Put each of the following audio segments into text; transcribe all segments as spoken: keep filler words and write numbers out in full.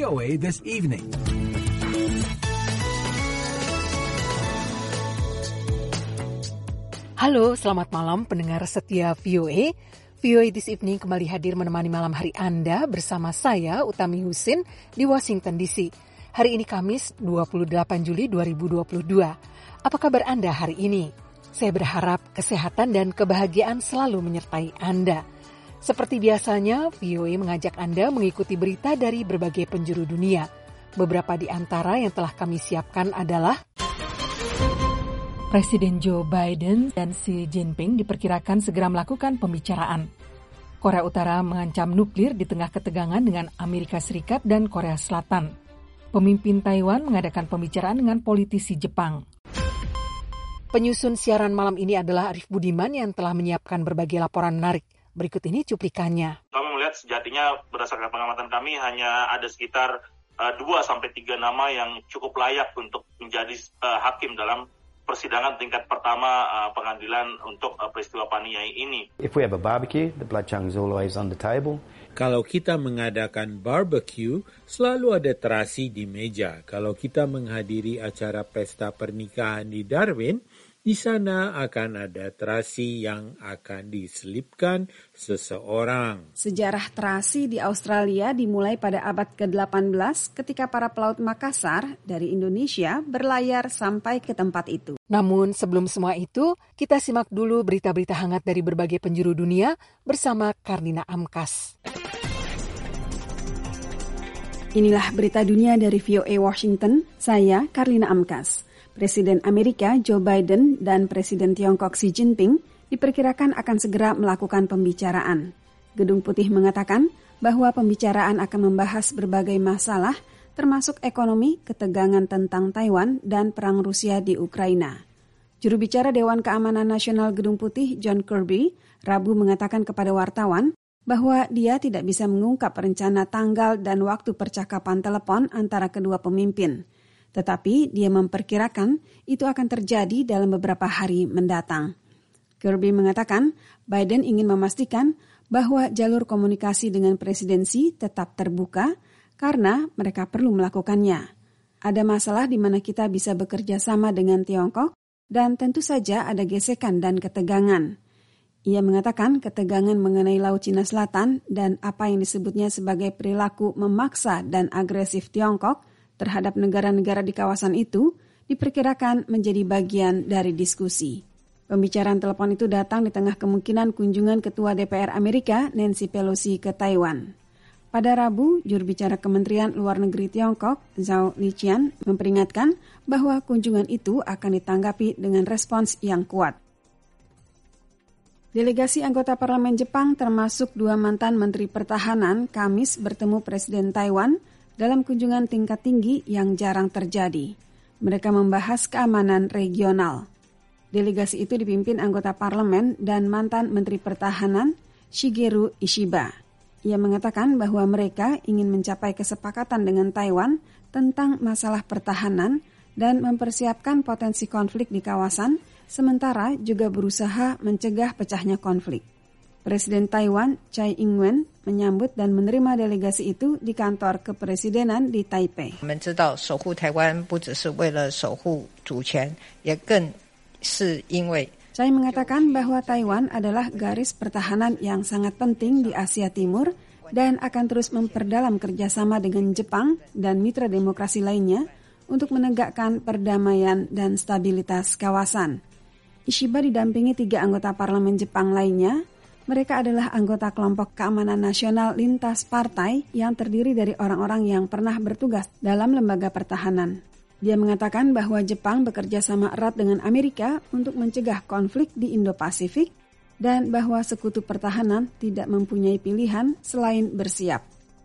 O A This Evening. Halo, selamat malam pendengar setia V O A. V O A This Evening kembali hadir menemani malam hari Anda bersama saya, Utami Husin, di Washington D C. Hari ini Kamis, dua puluh delapan Juli dua ribu dua puluh dua. Apa kabar Anda hari ini? Saya berharap kesehatan dan kebahagiaan selalu menyertai Anda. Seperti biasanya, V O A mengajak Anda mengikuti berita dari berbagai penjuru dunia. Beberapa di antara yang telah kami siapkan adalah Presiden Joe Biden dan Xi Jinping diperkirakan segera melakukan pembicaraan. Korea Utara mengancam nuklir di tengah ketegangan dengan Amerika Serikat dan Korea Selatan. Pemimpin Taiwan mengadakan pembicaraan dengan politisi Jepang. Penyusun siaran malam ini adalah Arif Budiman yang telah menyiapkan berbagai laporan menarik. Berikut ini cuplikannya. Kami melihat sejatinya berdasarkan pengamatan kami hanya ada sekitar dua sampai tiga nama yang cukup layak untuk menjadi uh, hakim dalam persidangan tingkat pertama uh, pengadilan untuk uh, peristiwa Paniai ini. If we have a barbecue, the bloodchung is always on the table. Kalau kita mengadakan barbecue, selalu ada terasi di meja. Kalau kita menghadiri acara pesta pernikahan di Darwin, di sana akan ada terasi yang akan diselipkan seseorang. Sejarah terasi di Australia dimulai pada abad ke delapan belas ketika para pelaut Makassar dari Indonesia berlayar sampai ke tempat itu. Namun sebelum semua itu, kita simak dulu berita-berita hangat dari berbagai penjuru dunia bersama Karlina Amkas. Inilah berita dunia dari V O A Washington, saya Karlina Amkas. Presiden Amerika Joe Biden dan Presiden Tiongkok Xi Jinping diperkirakan akan segera melakukan pembicaraan. Gedung Putih mengatakan bahwa pembicaraan akan membahas berbagai masalah, termasuk ekonomi, ketegangan tentang Taiwan, dan perang Rusia di Ukraina. Juru bicara Dewan Keamanan Nasional Gedung Putih, John Kirby, Rabu mengatakan kepada wartawan bahwa dia tidak bisa mengungkap rencana tanggal dan waktu percakapan telepon antara kedua pemimpin. Tetapi dia memperkirakan itu akan terjadi dalam beberapa hari mendatang. Kirby mengatakan Biden ingin memastikan bahwa jalur komunikasi dengan presidensi tetap terbuka karena mereka perlu melakukannya. Ada masalah di mana kita bisa bekerja sama dengan Tiongkok dan tentu saja ada gesekan dan ketegangan. Ia mengatakan ketegangan mengenai Laut Cina Selatan dan apa yang disebutnya sebagai perilaku memaksa dan agresif Tiongkok terhadap negara-negara di kawasan itu diperkirakan menjadi bagian dari diskusi. Pembicaraan telepon itu datang di tengah kemungkinan kunjungan Ketua D P R Amerika Nancy Pelosi ke Taiwan. Pada Rabu, juru bicara Kementerian Luar Negeri Tiongkok, Zhao Lijian, memperingatkan bahwa kunjungan itu akan ditanggapi dengan respons yang kuat. Delegasi anggota parlemen Jepang termasuk dua mantan Menteri Pertahanan Kamis bertemu Presiden Taiwan dalam kunjungan tingkat tinggi yang jarang terjadi. Mereka membahas keamanan regional. Delegasi itu dipimpin anggota parlemen dan mantan Menteri Pertahanan Shigeru Ishiba. Ia mengatakan bahwa mereka ingin mencapai kesepakatan dengan Taiwan tentang masalah pertahanan dan mempersiapkan potensi konflik di kawasan, sementara juga berusaha mencegah pecahnya konflik. Presiden Taiwan, Tsai Ing-wen, menyambut dan menerima delegasi itu di kantor kepresidenan di Taipei. Tsai mengatakan bahwa Taiwan adalah garis pertahanan yang sangat penting di Asia Timur dan akan terus memperdalam kerjasama dengan Jepang dan mitra demokrasi lainnya untuk menegakkan perdamaian dan stabilitas kawasan. Ishiba didampingi tiga anggota parlemen Jepang lainnya. Mereka adalah anggota kelompok keamanan nasional lintas partai yang terdiri dari orang-orang yang pernah bertugas dalam lembaga pertahanan. Dia mengatakan bahwa Jepang bekerja sama erat dengan Amerika untuk mencegah konflik di Indo-Pasifik dan bahwa sekutu pertahanan tidak mempunyai pilihan selain bersiap.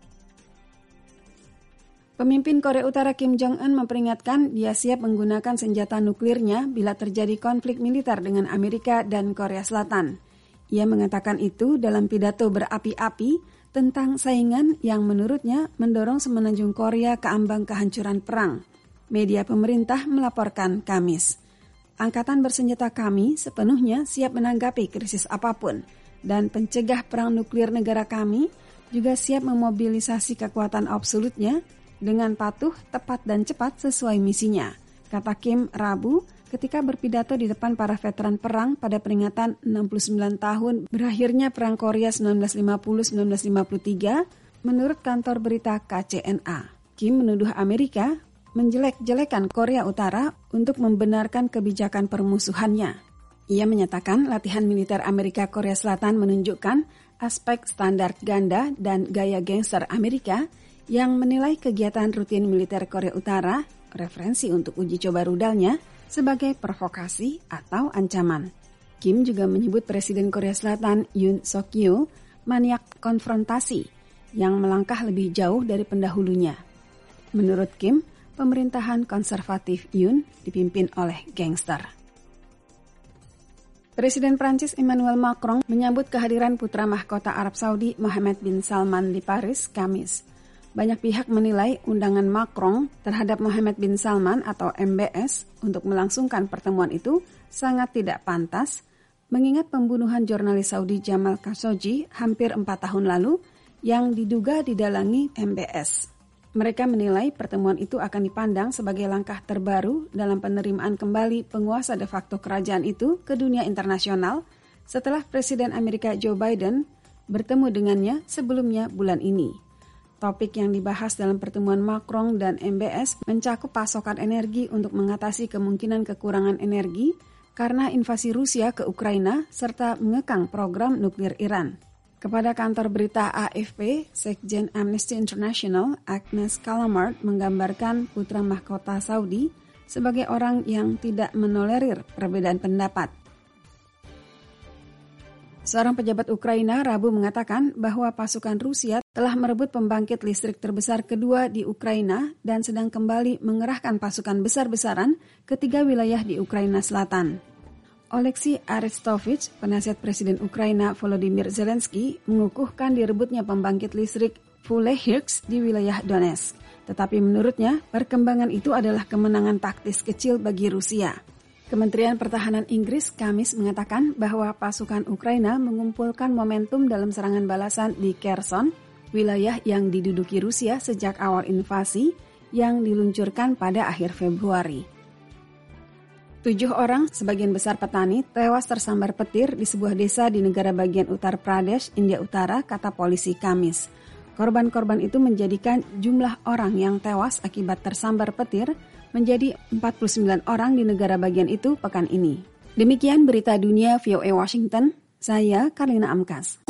Pemimpin Korea Utara Kim Jong-un memperingatkan dia siap menggunakan senjata nuklirnya bila terjadi konflik militer dengan Amerika dan Korea Selatan. Ia mengatakan itu dalam pidato berapi-api tentang saingan yang menurutnya mendorong semenanjung Korea ke ambang kehancuran perang. Media pemerintah melaporkan Kamis. Angkatan bersenjata kami sepenuhnya siap menanggapi krisis apapun dan pencegah perang nuklir negara kami juga siap memobilisasi kekuatan absolutnya dengan patuh, tepat, dan cepat sesuai misinya, kata Kim Rabu ketika berpidato di depan para veteran perang pada peringatan enam puluh sembilan tahun berakhirnya Perang Korea seribu sembilan ratus lima puluh sampai seribu sembilan ratus lima puluh tiga, menurut kantor berita K C N A. Kim menuduh Amerika menjelek-jelekan Korea Utara untuk membenarkan kebijakan permusuhannya. Ia menyatakan latihan militer Amerika Korea Selatan menunjukkan aspek standar ganda dan gaya gangster Amerika yang menilai kegiatan rutin militer Korea Utara, referensi untuk uji coba rudalnya, sebagai provokasi atau ancaman. Kim juga menyebut Presiden Korea Selatan Yoon Suk Yeol maniak konfrontasi yang melangkah lebih jauh dari pendahulunya. Menurut Kim, pemerintahan konservatif Yoon dipimpin oleh gangster. Presiden Prancis Emmanuel Macron menyambut kehadiran putra mahkota Arab Saudi Mohammed bin Salman di Paris, Kamis. Banyak pihak menilai undangan Macron terhadap Mohammed bin Salman atau M B S untuk melangsungkan pertemuan itu sangat tidak pantas, mengingat pembunuhan jurnalis Saudi Jamal Khashoggi hampir empat tahun lalu yang diduga didalangi M B S. Mereka menilai pertemuan itu akan dipandang sebagai langkah terbaru dalam penerimaan kembali penguasa de facto kerajaan itu ke dunia internasional setelah Presiden Amerika Joe Biden bertemu dengannya sebelumnya bulan ini. Topik yang dibahas dalam pertemuan Macron dan M B S mencakup pasokan energi untuk mengatasi kemungkinan kekurangan energi karena invasi Rusia ke Ukraina serta mengekang program nuklir Iran. Kepada kantor berita A F P, Sekjen Amnesty International Agnes Callamard menggambarkan putra mahkota Saudi sebagai orang yang tidak menolerir perbedaan pendapat. Seorang pejabat Ukraina Rabu mengatakan bahwa pasukan Rusia telah merebut pembangkit listrik terbesar kedua di Ukraina dan sedang kembali mengerahkan pasukan besar-besaran ke tiga wilayah di Ukraina Selatan. Oleksiy Arestovich, penasihat Presiden Ukraina Volodymyr Zelensky, mengukuhkan direbutnya pembangkit listrik Fulehirsk di wilayah Donetsk. Tetapi menurutnya, perkembangan itu adalah kemenangan taktis kecil bagi Rusia. Kementerian Pertahanan Inggris Kamis mengatakan bahwa pasukan Ukraina mengumpulkan momentum dalam serangan balasan di Kherson, wilayah yang diduduki Rusia sejak awal invasi yang diluncurkan pada akhir Februari. Tujuh orang, sebagian besar petani, tewas tersambar petir di sebuah desa di negara bagian Uttar Pradesh, India Utara, kata polisi Kamis. Korban-korban itu menjadikan jumlah orang yang tewas akibat tersambar petir menjadi empat puluh sembilan orang di negara bagian itu pekan ini. Demikian berita dunia V O A Washington, saya Karlina Amkas.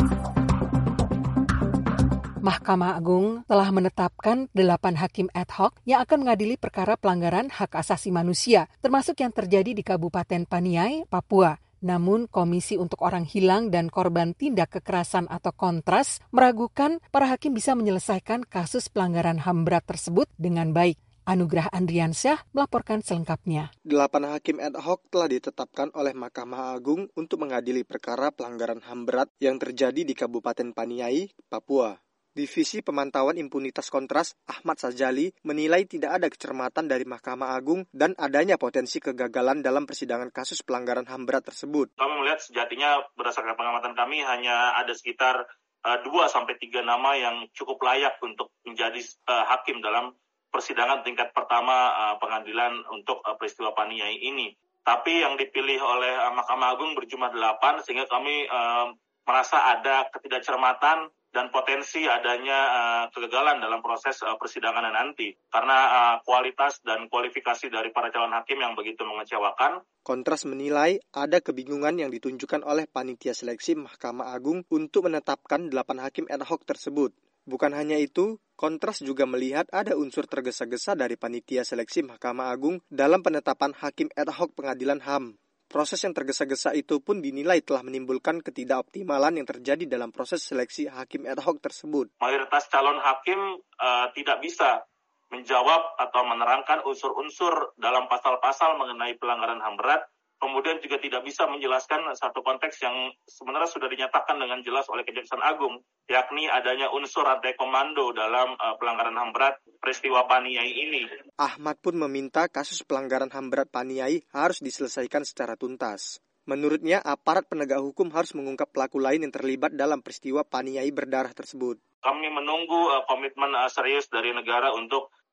Mahkamah Agung telah menetapkan delapan hakim ad hoc yang akan mengadili perkara pelanggaran hak asasi manusia, termasuk yang terjadi di Kabupaten Paniai, Papua. Namun, Komisi untuk Orang Hilang dan Korban Tindak Kekerasan atau Kontras meragukan para hakim bisa menyelesaikan kasus pelanggaran H A M berat tersebut dengan baik. Anugrah Andriansyah melaporkan selengkapnya. Delapan hakim ad hoc telah ditetapkan oleh Mahkamah Agung untuk mengadili perkara pelanggaran H A M berat yang terjadi di Kabupaten Paniai, Papua. Divisi Pemantauan Impunitas Kontras Ahmad Sajali menilai tidak ada kecermatan dari Mahkamah Agung dan adanya potensi kegagalan dalam persidangan kasus pelanggaran H A M berat tersebut. Kami melihat sejatinya berdasarkan pengamatan kami hanya ada sekitar dua sampai tiga nama yang cukup layak untuk menjadi uh, hakim dalam persidangan tingkat pertama uh, pengadilan untuk uh, peristiwa Paniai ini. Tapi yang dipilih oleh uh, Mahkamah Agung berjumlah delapan sehingga kami uh, merasa ada ketidakcermatan dan potensi adanya uh, kegagalan dalam proses uh, persidangan nanti karena uh, kualitas dan kualifikasi dari para calon hakim yang begitu mengecewakan. Kontras menilai ada kebingungan yang ditunjukkan oleh panitia seleksi Mahkamah Agung untuk menetapkan delapan hakim ad hoc tersebut. Bukan hanya itu, Kontras juga melihat ada unsur tergesa-gesa dari panitia seleksi Mahkamah Agung dalam penetapan hakim ad hoc pengadilan H A M. Proses yang tergesa-gesa itu pun dinilai telah menimbulkan ketidakoptimalan yang terjadi dalam proses seleksi hakim ad hoc tersebut. Mayoritas calon hakim uh, tidak bisa menjawab atau menerangkan unsur-unsur dalam pasal-pasal mengenai pelanggaran H A M berat, kemudian juga tidak bisa menjelaskan satu konteks yang sebenarnya sudah dinyatakan dengan jelas oleh Kejaksaan Agung, yakni adanya unsur rantai komando dalam uh, pelanggaran H A M berat peristiwa Paniai ini. Ahmad pun meminta kasus pelanggaran H A M berat Paniai harus diselesaikan secara tuntas. Menurutnya, aparat penegak hukum harus mengungkap pelaku lain yang terlibat dalam peristiwa Paniai berdarah tersebut. Kami menunggu uh, komitmen uh, serius dari negara untuk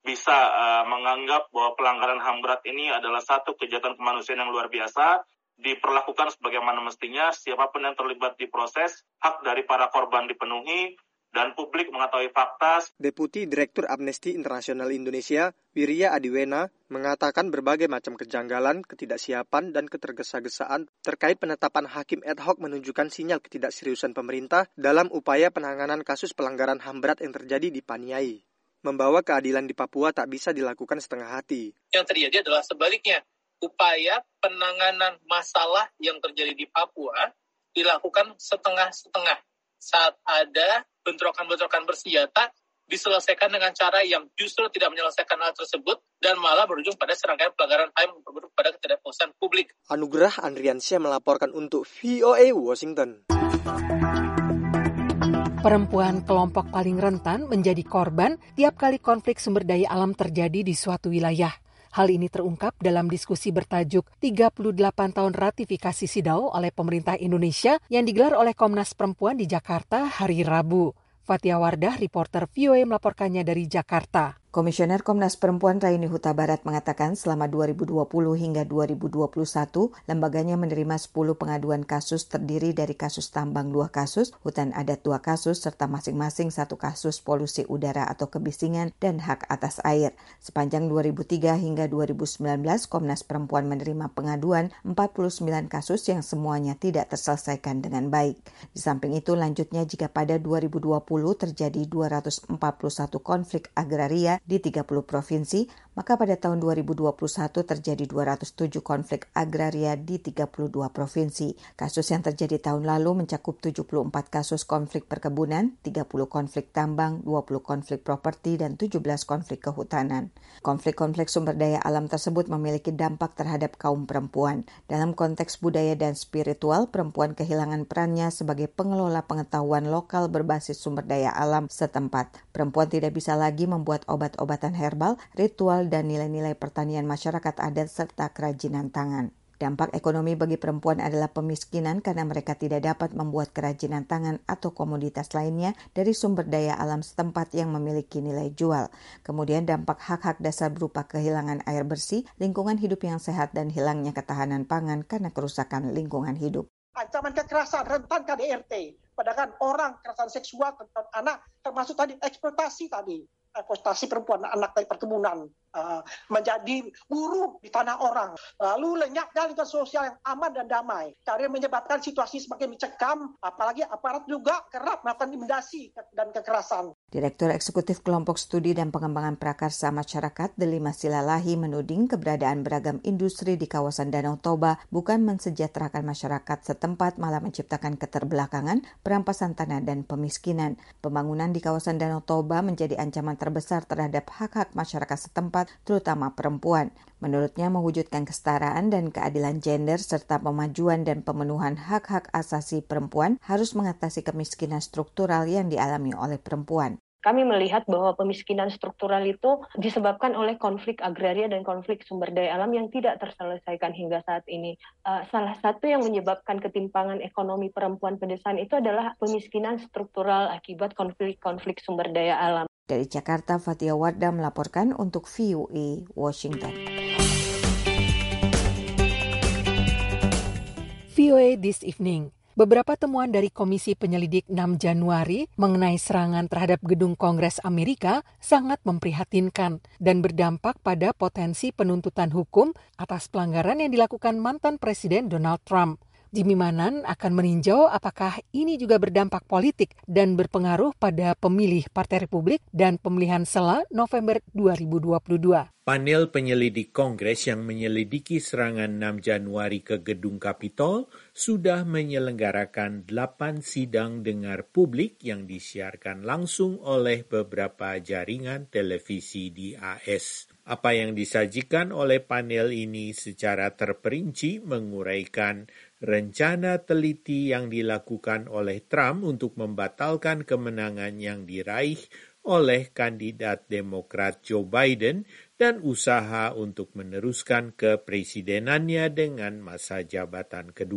bisa uh, menganggap bahwa pelanggaran H A M berat ini adalah satu kejahatan kemanusiaan yang luar biasa, diperlakukan sebagaimana mestinya, siapapun yang terlibat di proses, hak dari para korban dipenuhi, dan publik mengetahui fakta. Deputi Direktur Amnesty International Indonesia, Wirya Adiwena, mengatakan berbagai macam kejanggalan, ketidaksiapan, dan ketergesa-gesaan terkait penetapan hakim ad hoc menunjukkan sinyal ketidakseriusan pemerintah dalam upaya penanganan kasus pelanggaran H A M berat yang terjadi di Paniai. Membawa keadilan di Papua tak bisa dilakukan setengah hati. Yang terjadi adalah sebaliknya. Upaya penanganan masalah yang terjadi di Papua dilakukan setengah-setengah. Saat ada bentrokan-bentrokan bersenjata, diselesaikan dengan cara yang justru tidak menyelesaikan hal tersebut dan malah berujung pada serangkaian pelanggaran H A M yang berujung pada ketidakpuasan publik. Anugerah Andriansyah melaporkan untuk V O A Washington. Perempuan kelompok paling rentan menjadi korban tiap kali konflik sumber daya alam terjadi di suatu wilayah. Hal ini terungkap dalam diskusi bertajuk tiga puluh delapan tahun ratifikasi C E D A W oleh pemerintah Indonesia yang digelar oleh Komnas Perempuan di Jakarta hari Rabu. Fatia Wardah, reporter V O A melaporkannya dari Jakarta. Komisioner Komnas Perempuan Raini Huta Barat mengatakan selama dua ribu dua puluh hingga dua ribu dua puluh satu, lembaganya menerima sepuluh pengaduan kasus terdiri dari kasus tambang dua kasus, hutan adat dua kasus, serta masing-masing satu kasus polusi udara atau kebisingan dan hak atas air. Sepanjang dua ribu tiga hingga dua ribu sembilan belas, Komnas Perempuan menerima pengaduan empat puluh sembilan kasus yang semuanya tidak terselesaikan dengan baik. Di samping itu, lanjutnya jika pada dua ribu dua puluh terjadi dua ratus empat puluh satu konflik agraria di tiga puluh provinsi, maka pada tahun dua ribu dua puluh satu terjadi dua ratus tujuh konflik agraria di tiga puluh dua provinsi. Kasus yang terjadi tahun lalu mencakup tujuh puluh empat kasus konflik perkebunan, tiga puluh konflik tambang, dua puluh konflik properti, dan tujuh belas konflik kehutanan. Konflik-konflik sumber daya alam tersebut memiliki dampak terhadap kaum perempuan. Dalam konteks budaya dan spiritual, perempuan kehilangan perannya sebagai pengelola pengetahuan lokal berbasis sumber daya alam setempat. Perempuan tidak bisa lagi membuat obat-obatan herbal, ritual, dan nilai-nilai pertanian masyarakat adat serta kerajinan tangan. Dampak ekonomi bagi perempuan adalah pemiskinan karena mereka tidak dapat membuat kerajinan tangan atau komoditas lainnya dari sumber daya alam setempat yang memiliki nilai jual. Kemudian dampak hak-hak dasar berupa kehilangan air bersih, lingkungan hidup yang sehat, dan hilangnya ketahanan pangan karena kerusakan lingkungan hidup. Ancaman kekerasan rentan K D R T, perdagangan orang, kekerasan seksual terhadap anak, termasuk tadi eksploitasi tadi. eksploitasi perempuan, anak dari perkebunan, uh, menjadi buruh di tanah orang, lalu lenyapnya lingkungan sosial yang aman dan damai, karena menyebabkan situasi semakin mencekam, apalagi aparat juga kerap melakukan intimidasi dan kekerasan. Direktur Eksekutif Kelompok Studi dan Pengembangan Prakarsa Masyarakat Delima Silalahi menuding keberadaan beragam industri di kawasan Danau Toba bukan mensejahterakan masyarakat setempat, malah menciptakan keterbelakangan, perampasan tanah, dan pemiskinan. Pembangunan di kawasan Danau Toba menjadi ancaman terbesar terhadap hak-hak masyarakat setempat, terutama perempuan. Menurutnya, mewujudkan kesetaraan dan keadilan gender serta pemajuan dan pemenuhan hak-hak asasi perempuan harus mengatasi kemiskinan struktural yang dialami oleh perempuan. Kami melihat bahwa pemiskinan struktural itu disebabkan oleh konflik agraria dan konflik sumber daya alam yang tidak terselesaikan hingga saat ini. Uh, salah satu yang menyebabkan ketimpangan ekonomi perempuan pedesaan itu adalah pemiskinan struktural akibat konflik-konflik sumber daya alam. Dari Jakarta, Fatia Wardah melaporkan untuk V O A Washington. V O A This Evening. Beberapa temuan dari Komisi Penyelidik enam Januari mengenai serangan terhadap gedung Kongres Amerika sangat memprihatinkan dan berdampak pada potensi penuntutan hukum atas pelanggaran yang dilakukan mantan Presiden Donald Trump. Jimmy Manan akan meninjau apakah ini juga berdampak politik dan berpengaruh pada pemilih Partai Republik dan pemilihan sela November dua ribu dua puluh dua. Panel penyelidik Kongres yang menyelidiki serangan enam Januari ke gedung Kapitol sudah menyelenggarakan delapan sidang dengar publik yang disiarkan langsung oleh beberapa jaringan televisi di A S. Apa yang disajikan oleh panel ini secara terperinci menguraikan rencana teliti yang dilakukan oleh Trump untuk membatalkan kemenangan yang diraih oleh kandidat Demokrat Joe Biden dan usaha untuk meneruskan kepresidenannya dengan masa jabatan kedua.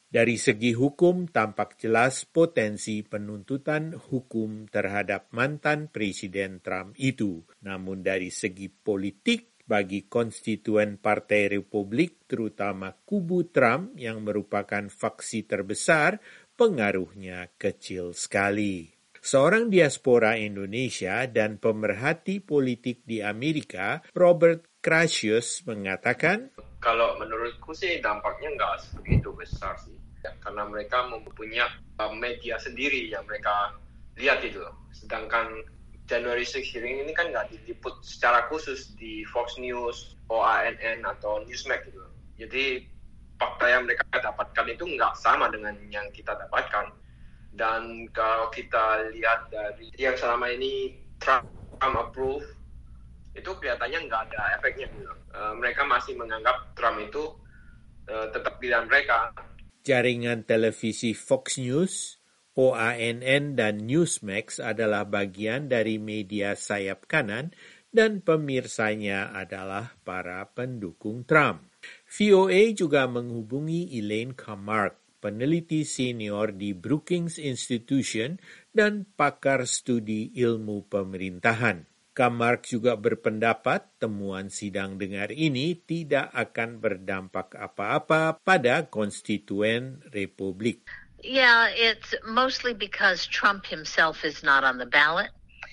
Dari segi hukum, tampak jelas potensi penuntutan hukum terhadap mantan Presiden Trump itu. Namun dari segi politik, bagi konstituen Partai Republik, terutama kubu Trump yang merupakan faksi terbesar, pengaruhnya kecil sekali. Seorang diaspora Indonesia dan pemerhati politik di Amerika, Robert Crasius, mengatakan, kalau menurutku sih dampaknya nggak sebegitu besar sih. Ya, karena mereka mempunyai media sendiri yang mereka lihat itu. Sedangkan January sixth hearing ini kan nggak diliput secara khusus di Fox News, O A N N, atau Newsmax gitu. Jadi fakta yang mereka dapatkan itu nggak sama dengan yang kita dapatkan. Dan kalau kita lihat dari yang selama ini Trump approve, itu kelihatannya nggak ada efeknya gitu. Uh, mereka masih menganggap Trump itu uh, tetap pilihan mereka. Jaringan televisi Fox News, O A N N, dan Newsmax adalah bagian dari media sayap kanan dan pemirsanya adalah para pendukung Trump. V O A juga menghubungi Elaine Kamarck, peneliti senior di Brookings Institution dan pakar studi ilmu pemerintahan. Kamarck juga berpendapat temuan sidang dengar ini tidak akan berdampak apa-apa pada konstituen Republik. Yeah, it's mostly because Trump himself is not on the ballot,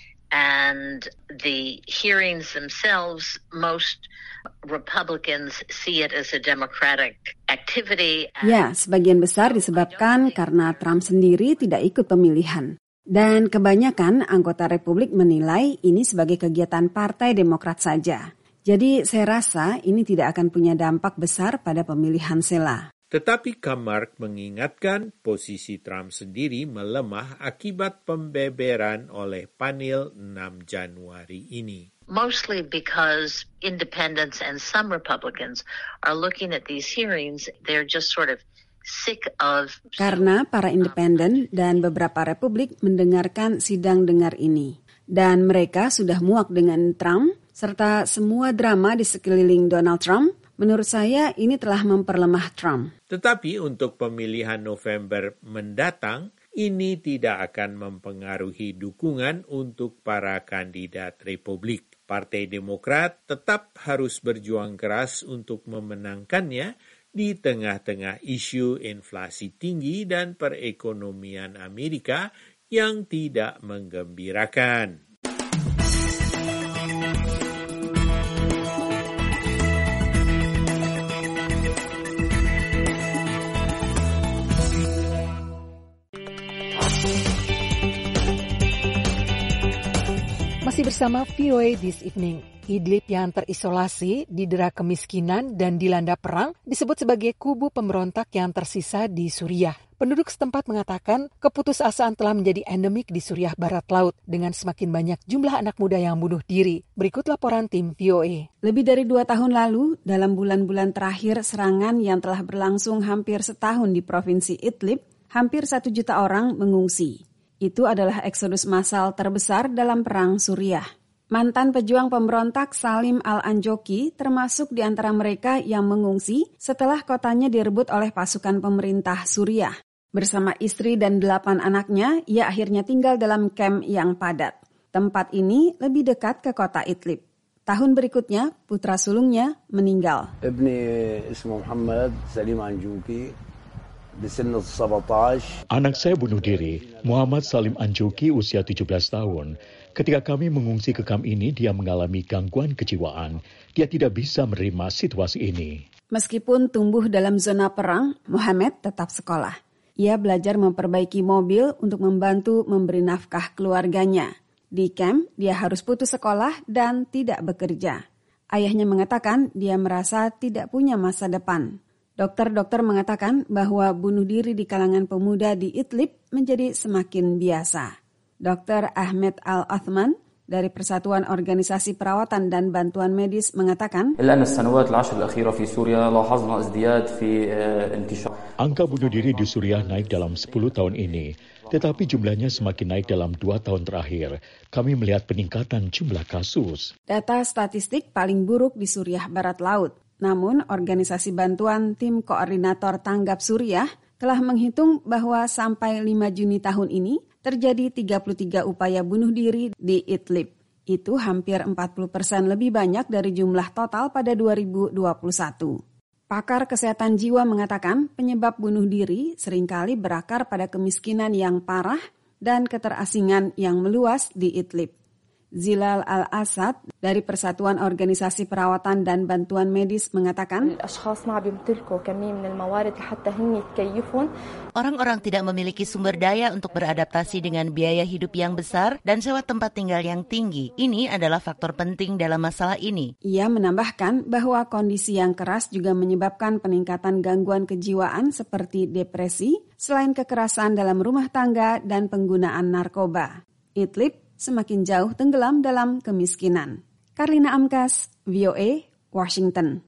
and the hearings themselves, most Republicans see it as a Democratic activity. Ya, sebagian besar disebabkan karena Trump sendiri tidak ikut pemilihan. Dan kebanyakan anggota Republik menilai ini sebagai kegiatan Partai Demokrat saja. Jadi saya rasa ini tidak akan punya dampak besar pada pemilihan Sela. Tetapi Kamarck mengingatkan posisi Trump sendiri melemah akibat pembeberan oleh panel enam Januari ini. Mostly because independents and some Republicans are looking at these hearings, they're just sort of sick of... Karena para independen dan beberapa Republik mendengarkan sidang dengar ini. Dan mereka sudah muak dengan Trump, serta semua drama di sekeliling Donald Trump. Menurut saya ini telah memperlemah Trump. Tetapi untuk pemilihan November mendatang, ini tidak akan mempengaruhi dukungan untuk para kandidat Republik. Partai Demokrat tetap harus berjuang keras untuk memenangkannya di tengah-tengah isu inflasi tinggi dan perekonomian Amerika yang tidak menggembirakan. Masih bersama V O A This Evening. Idlib yang terisolasi, didera kemiskinan, dan dilanda perang disebut sebagai kubu pemberontak yang tersisa di Suriah. Penduduk setempat mengatakan keputusasaan telah menjadi endemik di Suriah Barat Laut dengan semakin banyak jumlah anak muda yang bunuh diri. Berikut laporan tim V O A. Lebih dari dua tahun lalu, dalam bulan-bulan terakhir serangan yang telah berlangsung hampir setahun di Provinsi Idlib, hampir satu juta orang mengungsi. Itu adalah eksodus massal terbesar dalam perang Suriah. Mantan pejuang pemberontak Salim Al-Anjoki termasuk di antara mereka yang mengungsi setelah kotanya direbut oleh pasukan pemerintah Suriah. Bersama istri dan delapan anaknya, ia akhirnya tinggal dalam kamp yang padat. Tempat ini lebih dekat ke kota Idlib. Tahun berikutnya, putra sulungnya meninggal. Ibni ismu Muhammad Salim Anjoki. Anak saya bunuh diri, Muhammad Salim Anjoki, usia tujuh belas tahun. Ketika kami mengungsi ke kamp ini, dia mengalami gangguan kejiwaan. Dia tidak bisa menerima situasi ini. Meskipun tumbuh dalam zona perang, Muhammad tetap sekolah. Ia belajar memperbaiki mobil untuk membantu memberi nafkah keluarganya. Di kamp, dia harus putus sekolah dan tidak bekerja. Ayahnya mengatakan dia merasa tidak punya masa depan. Dokter-dokter mengatakan bahwa bunuh diri di kalangan pemuda di Idlib menjadi semakin biasa. Dokter Ahmed Al-Athman dari Persatuan Organisasi Perawatan dan Bantuan Medis mengatakan, angka bunuh diri di Suriah naik dalam sepuluh tahun ini, tetapi jumlahnya semakin naik dalam dua tahun terakhir. Kami melihat peningkatan jumlah kasus. Data statistik paling buruk di Suriah Barat Laut. Namun, organisasi bantuan Tim Koordinator Tanggap Suriah telah menghitung bahwa sampai lima Juni tahun ini terjadi tiga puluh tiga upaya bunuh diri di Idlib. Itu hampir empat puluh persen lebih banyak dari jumlah total pada dua ribu dua puluh satu. Pakar kesehatan jiwa mengatakan penyebab bunuh diri seringkali berakar pada kemiskinan yang parah dan keterasingan yang meluas di Idlib. Zilal Al-Asad dari Persatuan Organisasi Perawatan dan Bantuan Medis mengatakan, orang-orang tidak memiliki sumber daya untuk beradaptasi dengan biaya hidup yang besar dan sewa tempat tinggal yang tinggi. Ini adalah faktor penting dalam masalah ini. Ia menambahkan bahwa kondisi yang keras juga menyebabkan peningkatan gangguan kejiwaan seperti depresi, selain kekerasan dalam rumah tangga dan penggunaan narkoba. Idlib semakin jauh tenggelam dalam kemiskinan. Karlina Amkas, V O A, Washington.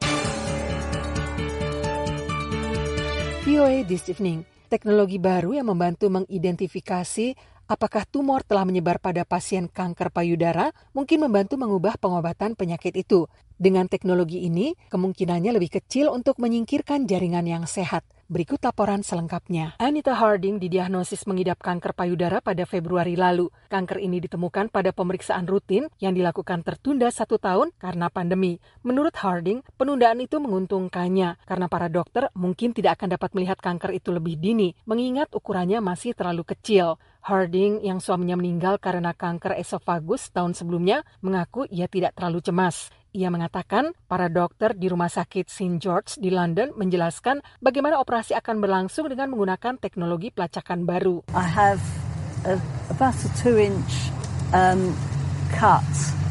V O A This Evening, teknologi baru yang membantu mengidentifikasi apakah tumor telah menyebar pada pasien kanker payudara mungkin membantu mengubah pengobatan penyakit itu. Dengan teknologi ini, kemungkinannya lebih kecil untuk menyingkirkan jaringan yang sehat. Berikut laporan selengkapnya. Anita Harding didiagnosis mengidap kanker payudara pada Februari lalu. Kanker ini ditemukan pada pemeriksaan rutin yang dilakukan tertunda satu tahun karena pandemi. Menurut Harding, penundaan itu menguntungkannya karena para dokter mungkin tidak akan dapat melihat kanker itu lebih dini, mengingat ukurannya masih terlalu kecil. Harding yang suaminya meninggal karena kanker esofagus tahun sebelumnya mengaku ia tidak terlalu cemas. Ia mengatakan para dokter di Rumah Sakit Saint George di London menjelaskan bagaimana operasi akan berlangsung dengan menggunakan teknologi pelacakan baru. I have a, about a two inch um, cut.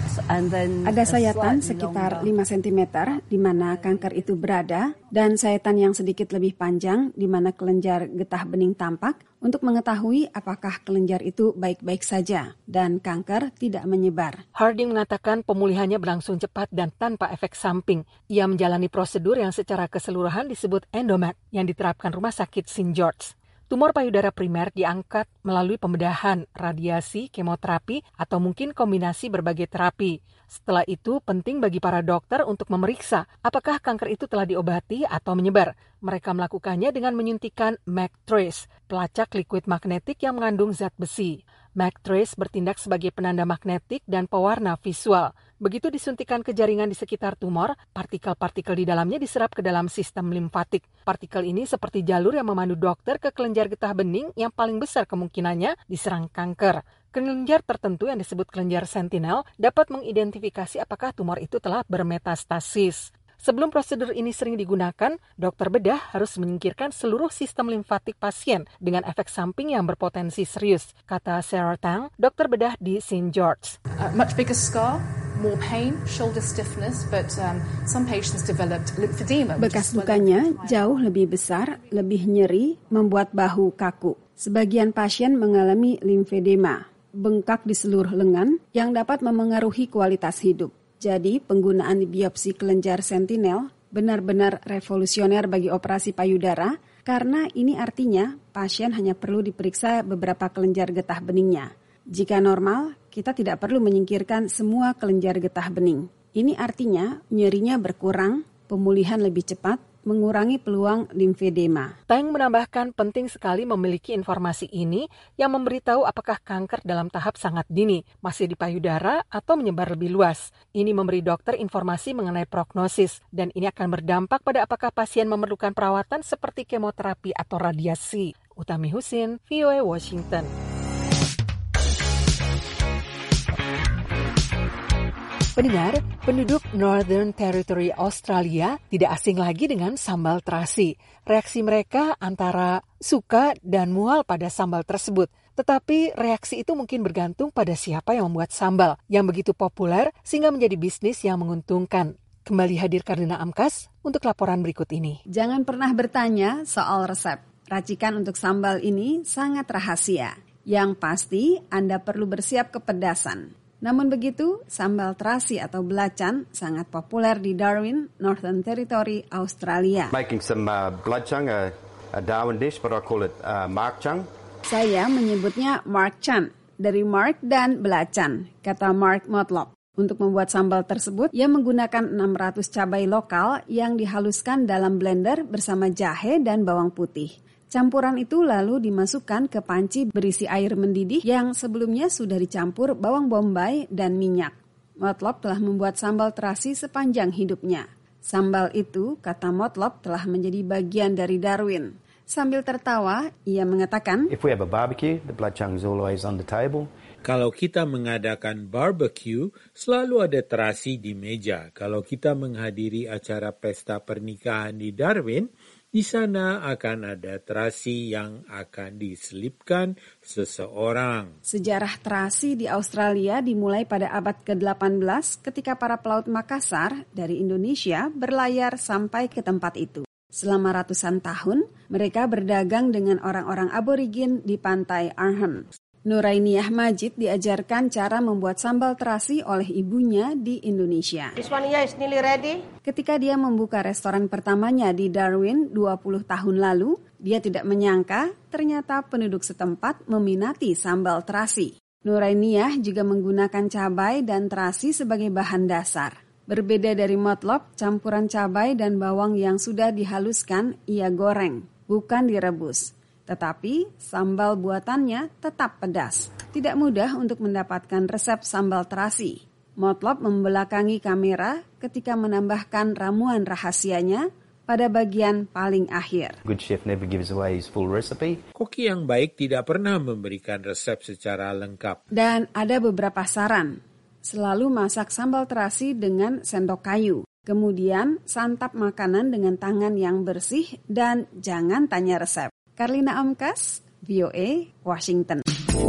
Ada sayatan sekitar lima sentimeter di mana kanker itu berada dan sayatan yang sedikit lebih panjang di mana kelenjar getah bening tampak untuk mengetahui apakah kelenjar itu baik-baik saja dan kanker tidak menyebar. Harding mengatakan pemulihannya berlangsung cepat dan tanpa efek samping. Ia menjalani prosedur yang secara keseluruhan disebut endomet yang diterapkan Rumah Sakit Saint George. Tumor payudara primer diangkat melalui pembedahan, radiasi, kemoterapi, atau mungkin kombinasi berbagai terapi. Setelah itu, penting bagi para dokter untuk memeriksa apakah kanker itu telah diobati atau menyebar. Mereka melakukannya dengan menyuntikkan MagTrace, pelacak liquid magnetik yang mengandung zat besi. MagTrace bertindak sebagai penanda magnetik dan pewarna visual. Begitu disuntikan ke jaringan di sekitar tumor, partikel-partikel di dalamnya diserap ke dalam sistem limfatik. Partikel ini seperti jalur yang memandu dokter ke kelenjar getah bening yang paling besar kemungkinannya diserang kanker. Kelenjar tertentu yang disebut kelenjar sentinel dapat mengidentifikasi apakah tumor itu telah bermetastasis. Sebelum prosedur ini sering digunakan, dokter bedah harus menyingkirkan seluruh sistem limfatik pasien dengan efek samping yang berpotensi serius, kata Sarah Tang, dokter bedah di Saint George. Uh, much bigger scar, more pain, shoulder stiffness, but um, some patients developed lymphedema. Bekas lukanya jauh lebih besar, lebih nyeri, membuat bahu kaku. Sebagian pasien mengalami lymphedema, bengkak di seluruh lengan yang dapat memengaruhi kualitas hidup. Jadi, penggunaan biopsi kelenjar sentinel benar-benar revolusioner bagi operasi payudara karena ini artinya pasien hanya perlu diperiksa beberapa kelenjar getah beningnya. Jika normal, kita tidak perlu menyingkirkan semua kelenjar getah bening. Ini artinya nyerinya berkurang, pemulihan lebih cepat, mengurangi peluang limfedema. Tang menambahkan penting sekali memiliki informasi ini yang memberitahu apakah kanker dalam tahap sangat dini, masih di payudara atau menyebar lebih luas. Ini memberi dokter informasi mengenai prognosis dan ini akan berdampak pada apakah pasien memerlukan perawatan seperti kemoterapi atau radiasi. Utami Husin, V O A Washington. Pendengar, penduduk Northern Territory Australia tidak asing lagi dengan sambal terasi. Reaksi mereka antara suka dan mual pada sambal tersebut. Tetapi reaksi itu mungkin bergantung pada siapa yang membuat sambal, yang begitu populer sehingga menjadi bisnis yang menguntungkan. Kembali hadir Karlina Amkas untuk laporan berikut ini. Jangan pernah bertanya soal resep. Racikan untuk sambal ini sangat rahasia. Yang pasti Anda perlu bersiap kepedasan. Namun begitu, sambal terasi atau belacan sangat populer di Darwin, Northern Territory, Australia. Making some uh, belacan, a, a Darwin dish, but I call it uh, Mark Chang. Saya menyebutnya Mark Chan, dari Mark dan belacan, kata Mark Motlop. Untuk membuat sambal tersebut, ia menggunakan enam ratus cabai lokal yang dihaluskan dalam blender bersama jahe dan bawang putih. Campuran itu lalu dimasukkan ke panci berisi air mendidih yang sebelumnya sudah dicampur bawang bombay dan minyak. Motlop telah membuat sambal terasi sepanjang hidupnya. Sambal itu, kata Motlop, telah menjadi bagian dari Darwin. Sambil tertawa, ia mengatakan, If we have a barbecue, the belacan is always on the table. Kalau kita mengadakan barbecue, selalu ada terasi di meja. Kalau kita menghadiri acara pesta pernikahan di Darwin, di sana akan ada terasi yang akan diselipkan seseorang. Sejarah terasi di Australia dimulai pada abad ke delapan belas ketika para pelaut Makassar dari Indonesia berlayar sampai ke tempat itu. Selama ratusan tahun, mereka berdagang dengan orang-orang aborigin di pantai Arnhem. Nurainiyah Majid diajarkan cara membuat sambal terasi oleh ibunya di Indonesia. This one here is nearly ready. Ketika dia membuka restoran pertamanya di Darwin dua puluh tahun lalu, dia tidak menyangka ternyata penduduk setempat meminati sambal terasi. Nurainiyah juga menggunakan cabai dan terasi sebagai bahan dasar. Berbeda dari Motlop, campuran cabai dan bawang yang sudah dihaluskan ia goreng, bukan direbus. Tetapi sambal buatannya tetap pedas. Tidak mudah untuk mendapatkan resep sambal terasi. Motlop membelakangi kamera ketika menambahkan ramuan rahasianya pada bagian paling akhir. Good chef never gives away his full recipe. Koki yang baik tidak pernah memberikan resep secara lengkap. Dan ada beberapa saran. Selalu masak sambal terasi dengan sendok kayu. Kemudian santap makanan dengan tangan yang bersih dan jangan tanya resep. Karlina Amkas, V O A, Washington.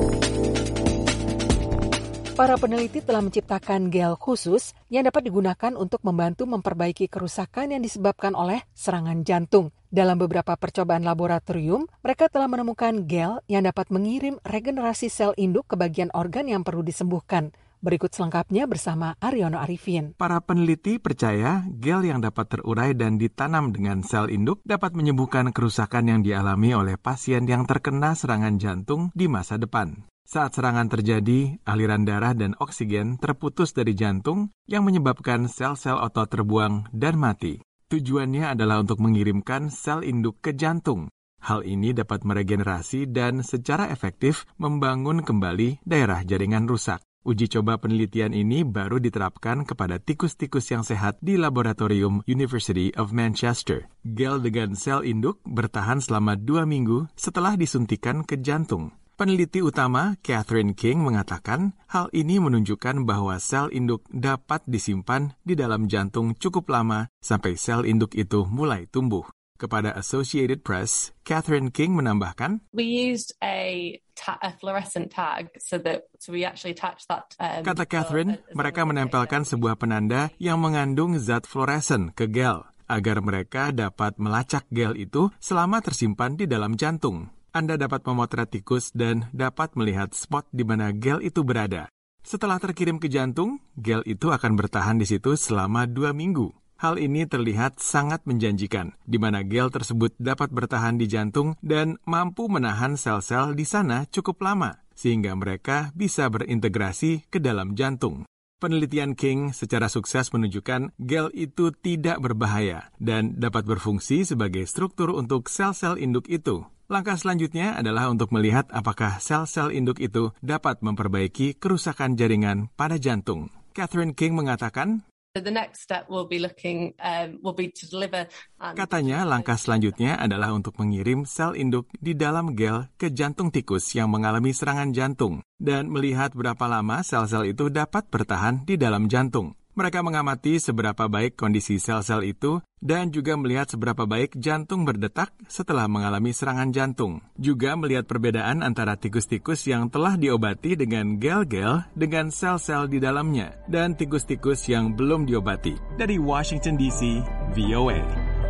Para peneliti telah menciptakan gel khusus yang dapat digunakan untuk membantu memperbaiki kerusakan yang disebabkan oleh serangan jantung. Dalam beberapa percobaan laboratorium, mereka telah menemukan gel yang dapat mengirim regenerasi sel induk ke bagian organ yang perlu disembuhkan. Berikut selengkapnya bersama Aryono Arifin. Para peneliti percaya gel yang dapat terurai dan ditanam dengan sel induk dapat menyembuhkan kerusakan yang dialami oleh pasien yang terkena serangan jantung di masa depan. Saat serangan terjadi, aliran darah dan oksigen terputus dari jantung yang menyebabkan sel-sel otot terbuang dan mati. Tujuannya adalah untuk mengirimkan sel induk ke jantung. Hal ini dapat meregenerasi dan secara efektif membangun kembali daerah jaringan rusak. Uji coba penelitian ini baru diterapkan kepada tikus-tikus yang sehat di laboratorium University of Manchester. Gel dengan sel induk bertahan selama dua minggu setelah disuntikan ke jantung. Peneliti utama Catherine King mengatakan hal ini menunjukkan bahwa sel induk dapat disimpan di dalam jantung cukup lama sampai sel induk itu mulai tumbuh. Kepada Associated Press, Catherine King menambahkan, We used a, ta- a fluorescent tag so that so we actually attach that. Um, Kata Catherine, mereka menempelkan sebuah penanda yang mengandung zat fluoresen ke gel agar mereka dapat melacak gel itu selama tersimpan di dalam jantung. Anda dapat memotret tikus dan dapat melihat spot di mana gel itu berada. Setelah terkirim ke jantung, gel itu akan bertahan di situ selama dua minggu. Hal ini terlihat sangat menjanjikan, di mana gel tersebut dapat bertahan di jantung dan mampu menahan sel-sel di sana cukup lama, sehingga mereka bisa berintegrasi ke dalam jantung. Penelitian King secara sukses menunjukkan gel itu tidak berbahaya dan dapat berfungsi sebagai struktur untuk sel-sel induk itu. Langkah selanjutnya adalah untuk melihat apakah sel-sel induk itu dapat memperbaiki kerusakan jaringan pada jantung. Catherine King mengatakan, The next step will be looking, um, will be to deliver. Katanya langkah selanjutnya adalah untuk mengirim sel induk di dalam gel ke jantung tikus yang mengalami serangan jantung dan melihat berapa lama sel-sel itu dapat bertahan di dalam jantung. Mereka mengamati seberapa baik kondisi sel-sel itu dan juga melihat seberapa baik jantung berdetak setelah mengalami serangan jantung. Juga melihat perbedaan antara tikus-tikus yang telah diobati dengan gel-gel dengan sel-sel di dalamnya dan tikus-tikus yang belum diobati. Dari Washington D C, V O A.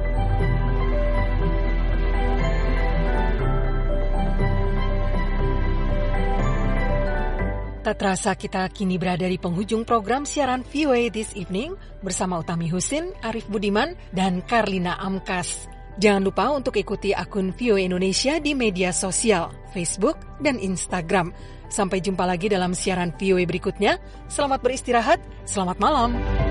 Tak terasa kita kini berada di penghujung program siaran V O A This Evening bersama Utami Husin, Arif Budiman, dan Karlina Amkas. Jangan lupa untuk ikuti akun V O A Indonesia di media sosial, Facebook, dan Instagram. Sampai jumpa lagi dalam siaran V O A berikutnya. Selamat beristirahat, selamat malam.